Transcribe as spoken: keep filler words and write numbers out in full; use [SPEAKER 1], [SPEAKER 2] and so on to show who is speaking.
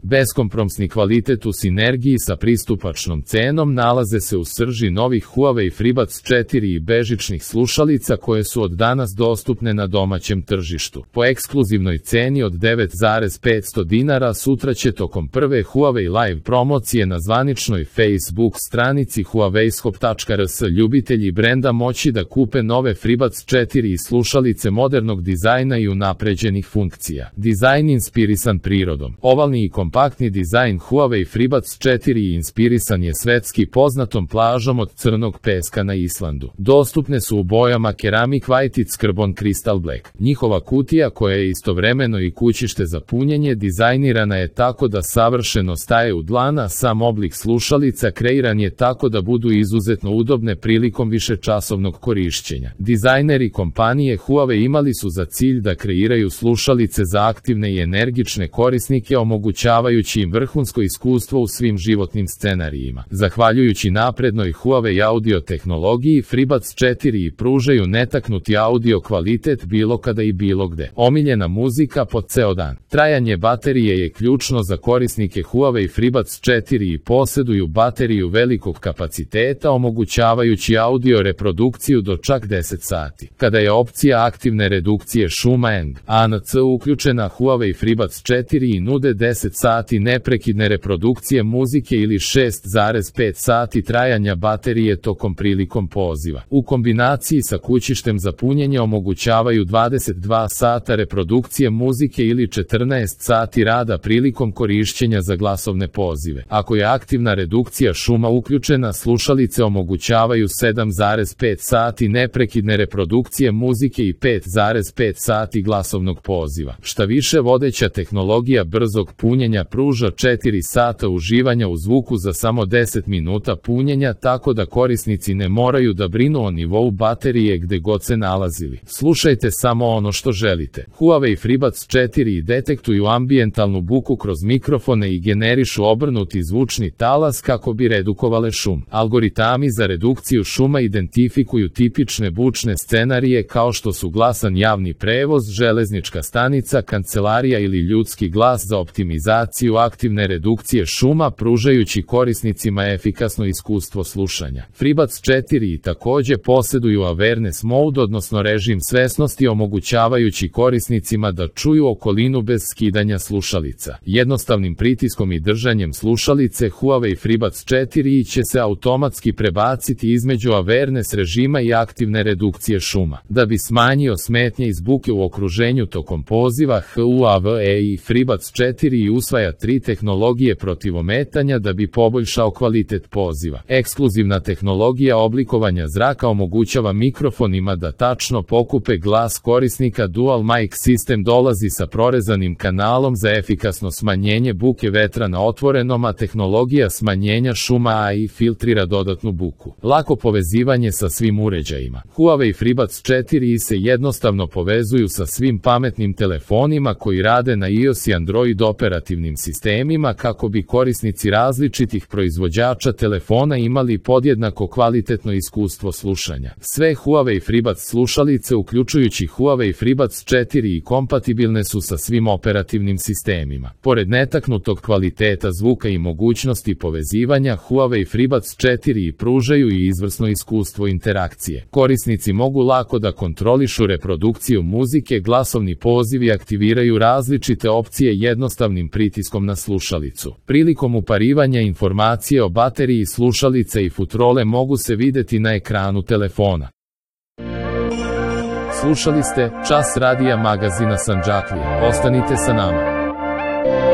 [SPEAKER 1] Beskompromisni kvalitet u sinergiji sa pristupačnom cenom nalaze se u srži novih Huawei FreeBuds četiri i bežičnih slušalica koje su od danas dostupne na domaćem tržištu. Po ekskluzivnoj ceni od devet zarez petsto dinara sutra će tokom prve Huawei Live promocije na zvaničnoj Facebook stranici huaweishop tačka r s ljubitelji brenda moći da kupe nove FreeBuds četiri i slušalice modernog dizajna i unapređenih funkcija. Dizajn inspirisan prirodom. Ovalni i kompaktni dizajn Huawei FreeBuds četiri inspirisan je svetski poznatom plažom od crnog peska na Islandu. Dostupne su u bojama Ceramic White i Carbon Crystal Black. Njihova kutija, koja je istovremeno i kućište za punjenje, dizajnirana je tako da savršeno staje u dlan, a sam oblik slušalica kreiran je tako da budu izuzetno udobne prilikom višečasovnog korišćenja. Dizajneri kompanije Huawei imali su za cilj da kreiraju slušalice za aktivne i energične korisnike, omogućavajući im vrhunsko iskustvo u svim životnim scenarijima. Zahvaljujući naprednoj Huawei audio tehnologiji, FreeBuds četiri pružaju netaknuti audio kvalitet bilo kada i bilo gde. Omiljena muzika po ceo dan. Trajanje baterije je ključno za korisnike Huawei FreeBuds četiri i posjeduju bateriju velikog kapaciteta, omogućavajući audio reprodukciju do čak deset sati. Kada je opcija aktivne redukcije šuma N A N C uključena, Huawei FreeBuds četiri i nude deset sati neprekidne reprodukcije muzike ili šest zarez pet sati trajanja baterije tokom prilikom poziva. U kombinaciji sa kućištem za punjenje omogućavaju dvadeset dva sata reprodukcije muzike ili četrnaest sati rada prilikom korišćenja za glasovne pozive. Ako je aktivna redukcija šuma uključena, slušalice omogućavaju sedam zarez pet sati neprekidne reprodukcije muzike i pet zarez pet sati glasovnog poziva. Šta više, vodeća tehnologija brzog punjenja pruža četiri sata uživanja u zvuku za samo deset minuta punjenja, tako da korisnici ne moraju da brinu o nivou baterije gde god se nalazili. Slušajte samo ono što želite. Huawei FreeBuds četiri detektuju ambijentalnu buku kroz mikrofone i generišu obrnuti zvučni talas kako bi redukovale šum. Algoritami za redukciju šuma identifikuju tipične bučne scenarije kao što su glasan javni prevoz, železnička stanica, kancelarija ili ljudski glas za optimizaciju aktivne redukcije šuma, pružajući korisnicima efikasno iskustvo slušanja. FreeBuds četiri takođe posjeduju awareness mode, odnosno režim svesnosti, omogućavajući korisnicima da čuju okolinu bez skidanja slušalica. Jednostavnim pritiskom i držanjem slušalice Huawei FreeBuds četiri će se automatski prebaciti između awareness režima i aktivne redukcije šuma. Da bi smanjio smetnje iz buke u okruženju tokom poziva, Huawei FreeBuds četiri usvaja tri tehnologije protiv ometanja da bi poboljšao kvalitet poziva. Ekskluzivna tehnologija oblikovanja zraka omogućava mikrofonima da tačno pokupe glas korisnika. Dual mic sistem dolazi sa prorezanim kanalom za efikasno smanjenje buke vetra na otvorenom, a tehnologija smanjenja šuma A I filtrira dodatnu buku. Lako povezivanje sa svim uređajima. Huawei FreeBuds četiri se jednostavno povezuju sa svim pametnim telefonima koji rade na iOS i Android operativnim sistemima kako bi korisnici različitih proizvođača telefona imali podjednako kvalitetno iskustvo slušanja. Sve Huawei FreeBuds slušalice, uključujući Huawei FreeBuds četiri i kompatibilne su sa svim operativnim sistemima. Pored netaknutog kvaliteta zvuka i mogućnosti povezivanja, Huawei FreeBuds četiri pružaju i izvrsno iskustvo interakcije. Korisnici mogu lako da kontrolišu reprodukciju muzike, glasovni poziv i aktiviraju različite opcije jednostavnim pritiskom na slušalicu. Prilikom uparivanja informacije o bateriji slušalice i futrole mogu se videti na ekranu telefona. Slušali ste Čas radija magazina Sandžaklija. Ostanite sa nama.